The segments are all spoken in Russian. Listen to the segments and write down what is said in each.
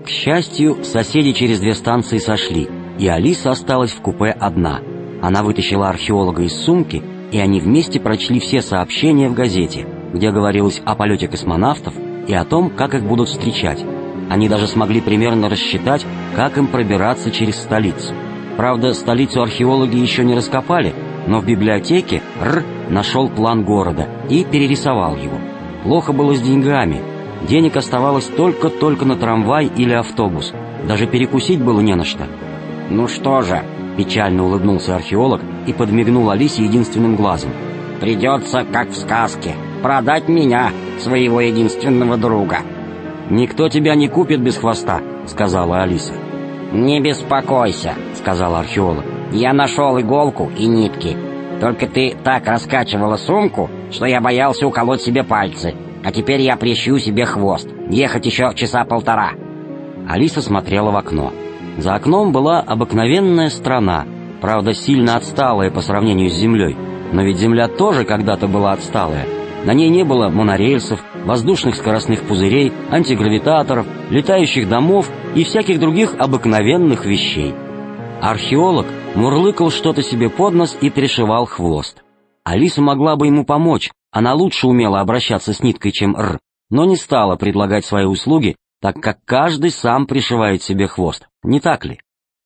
К счастью, соседи через 2 станции сошли, и Алиса осталась в купе одна. Она вытащила археолога из сумки, и они вместе прочли все сообщения в газете, где говорилось о полете космонавтов и о том, как их будут встречать. Они даже смогли примерно рассчитать, как им пробираться через столицу. Правда, столицу археологи еще не раскопали, но в библиотеке нашел план города и перерисовал его. Плохо было с деньгами. Денег оставалось только на трамвай или автобус. Даже перекусить было не на что. «Ну что же», — печально улыбнулся археолог и подмигнул Алисе единственным глазом, «придется, как в сказке, продать меня, своего единственного друга». «Никто тебя не купит без хвоста», — сказала Алиса. «Не беспокойся», — сказал археолог. «Я нашел иголку и нитки. Только ты так раскачивала сумку, что я боялся уколоть себе пальцы. А теперь я прищу себе хвост. Ехать еще часа 1,5». Алиса смотрела в окно. За окном была обыкновенная страна, правда, сильно отсталая по сравнению с Землей. Но ведь Земля тоже когда-то была отсталая. На ней не было монорельсов, воздушных скоростных пузырей, антигравитаторов, летающих домов и всяких других обыкновенных вещей. Археолог мурлыкал что-то себе под нос и пришивал хвост. Алиса могла бы ему помочь, она лучше умела обращаться с ниткой, чем но не стала предлагать свои услуги, так как каждый сам пришивает себе хвост, не так ли?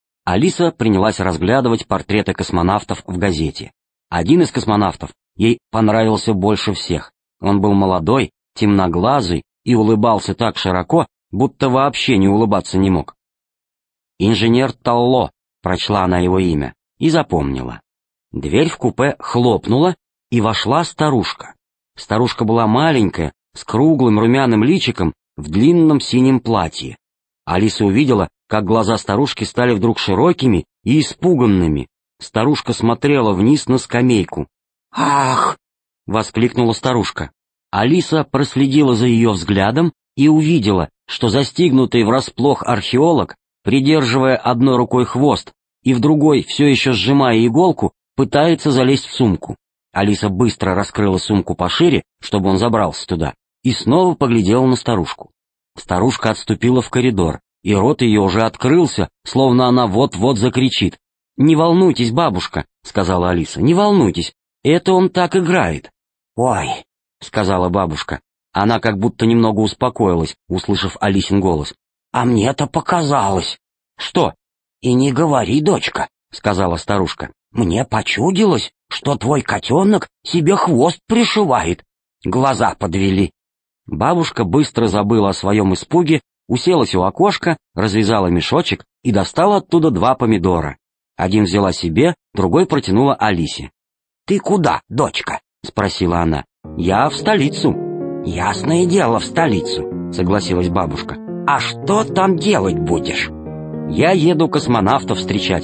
Алиса принялась разглядывать портреты космонавтов в газете. Один из космонавтов ей понравился больше всех. Он был молодой, темноглазый и улыбался так широко, будто вообще не улыбаться не мог. «Инженер Талло», — прочла она его имя и запомнила. Дверь в купе хлопнула, и вошла старушка. Старушка была маленькая, с круглым румяным личиком, в длинном синем платье. Алиса увидела, как глаза старушки стали вдруг широкими и испуганными. Старушка смотрела вниз на скамейку. «Ах!» — воскликнула старушка. Алиса проследила за ее взглядом и увидела, что застигнутый врасплох археолог, придерживая одной рукой хвост и в другой, все еще сжимая иголку, пытается залезть в сумку. Алиса быстро раскрыла сумку пошире, чтобы он забрался туда, и снова поглядела на старушку. Старушка отступила в коридор, и рот ее уже открылся, словно она вот-вот закричит. «Не волнуйтесь, бабушка», — сказала Алиса, — «не волнуйтесь, это он так играет». «Ой», — сказала бабушка. Она как будто немного успокоилась, услышав Алисин голос. «А мне-то показалось». «Что?» «И не говори, дочка», — сказала старушка. «Мне почудилось, что твой котенок себе хвост пришивает. Глаза подвели». Бабушка быстро забыла о своем испуге, уселась у окошка, развязала мешочек и достала оттуда 2 помидора. Один взяла себе, другой протянула Алисе. «Ты куда, дочка?» — спросила она. «Я в столицу». «Ясное дело, в столицу», — согласилась бабушка. «А что там делать будешь?» «Я еду космонавтов встречать».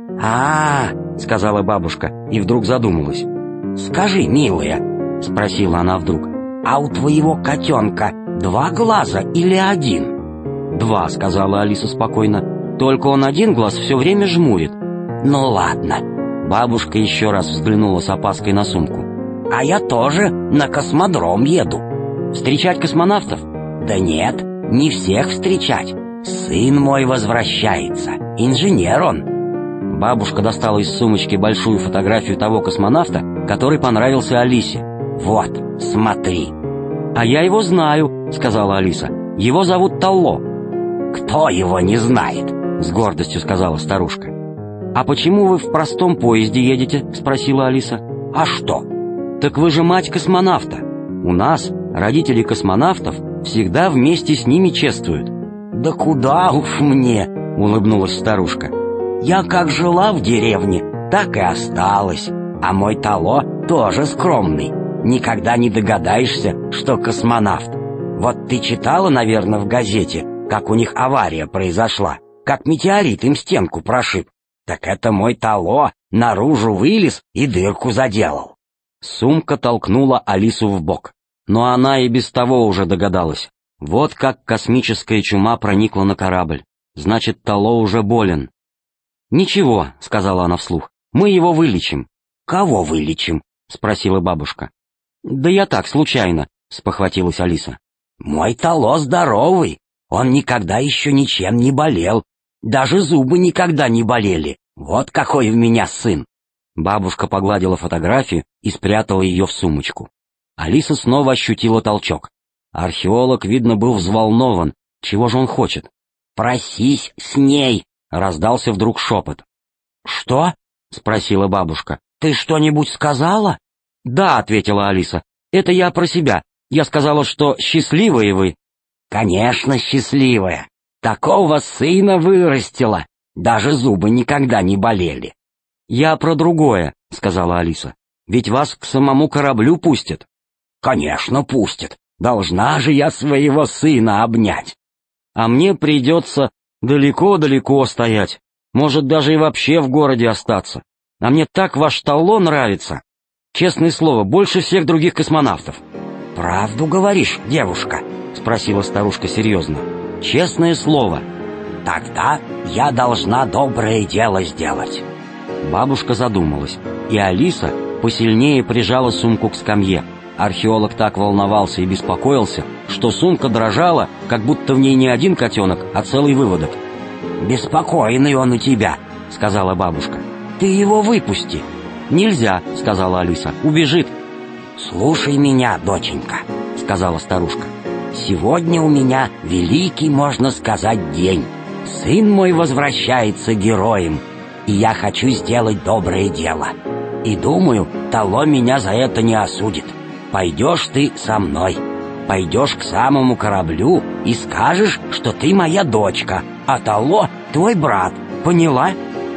Сказала бабушка и вдруг задумалась. «Скажи, милая», — спросила она вдруг, «а у твоего котенка 2 глаза или 1?» «2», — сказала Алиса спокойно, «только он один глаз все время жмурит». «Ну ладно». Бабушка еще раз взглянула с опаской на сумку. «А я тоже на космодром еду». «Встречать космонавтов?» «Да нет, не всех встречать. Сын мой возвращается, инженер он». Бабушка достала из сумочки большую фотографию того космонавта, который понравился Алисе. «Вот, смотри». «А я его знаю», — сказала Алиса. «Его зовут Талло». «Кто его не знает?» — с гордостью сказала старушка. «А почему вы в простом поезде едете?» — спросила Алиса. «А что?» «Так вы же мать космонавта. У нас родители космонавтов всегда вместе с ними чествуют». «Да куда уж мне?» — улыбнулась старушка. «Я как жила в деревне, так и осталась. А мой Талло тоже скромный. Никогда не догадаешься, что космонавт. Вот ты читала, наверное, в газете, как у них авария произошла, как метеорит им стенку прошиб. Так это мой Талло наружу вылез и дырку заделал». Сумка толкнула Алису в бок, но она и без того уже догадалась. Вот как космическая чума проникла на корабль. Значит, Талло уже болен. «Ничего», — сказала она вслух, — «мы его вылечим». «Кого вылечим?» — спросила бабушка. «Да я так, случайно», — спохватилась Алиса. «Мой Талло здоровый, Он никогда еще ничем не болел. Даже зубы никогда не болели. Вот какой у меня сын!» Бабушка погладила фотографию и спрятала ее в сумочку. Алиса снова ощутила толчок. Археолог, видно, был взволнован. Чего же он хочет? «Просись с ней!» — раздался вдруг шепот. «Что?» — спросила бабушка. «Ты что-нибудь сказала?» «Да», — ответила Алиса. «Это я про себя. Я сказала, что счастливые вы». «Конечно, счастливая. Такого сына вырастила. Даже зубы никогда не болели». «Я про другое», — сказала Алиса. «Ведь вас к самому кораблю пустят». «Конечно, пустят. Должна же я своего сына обнять». «А мне придется далеко-далеко стоять. Может, даже и вообще в городе остаться. А мне так ваш талон нравится. Честное слово, больше всех других космонавтов». «Правду говоришь, девушка?» — спросила старушка серьезно. «Честное слово». «Тогда я должна доброе дело сделать». Бабушка задумалась, и Алиса посильнее прижала сумку к скамье. Археолог так волновался и беспокоился, что сумка дрожала, как будто в ней не один котенок, а целый выводок. «Беспокойный он у тебя», — сказала бабушка. «Ты его выпусти». «Нельзя», — сказала Алиса, — «убежит». «Слушай меня, доченька», — сказала старушка. «Сегодня у меня великий, можно сказать, день. Сын мой возвращается героем, и я хочу сделать доброе дело. И думаю, Тало меня за это не осудит. Пойдешь ты со мной, пойдешь к самому кораблю и скажешь, что ты моя дочка, а Тало твой брат. Поняла?»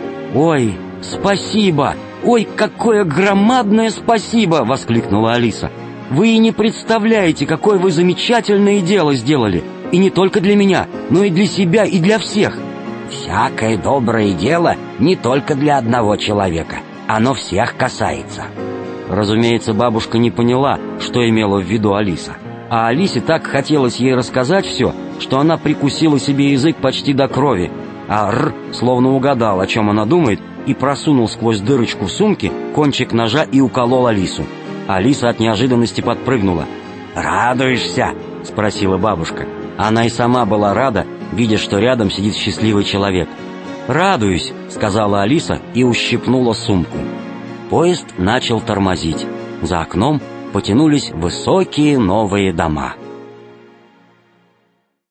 «Ой, спасибо! Ой, какое громадное спасибо!» — воскликнула Алиса. «Вы и не представляете, какое вы замечательное дело сделали. И не только для меня, но и для себя, и для всех». «Всякое доброе дело не только для одного человека. Оно всех касается». Разумеется, бабушка не поняла, что имела в виду Алиса. А Алисе так хотелось ей рассказать все, что она прикусила себе язык почти до крови. А Р словно угадал, о чем она думает, и просунул сквозь дырочку в сумке кончик ножа и уколол Алису. Алиса от неожиданности подпрыгнула. «Радуешься?» — спросила бабушка. Она и сама была рада, видя, что рядом сидит счастливый человек. «Радуюсь», — сказала Алиса и ущипнула сумку. Поезд начал тормозить. За окном потянулись высокие новые дома.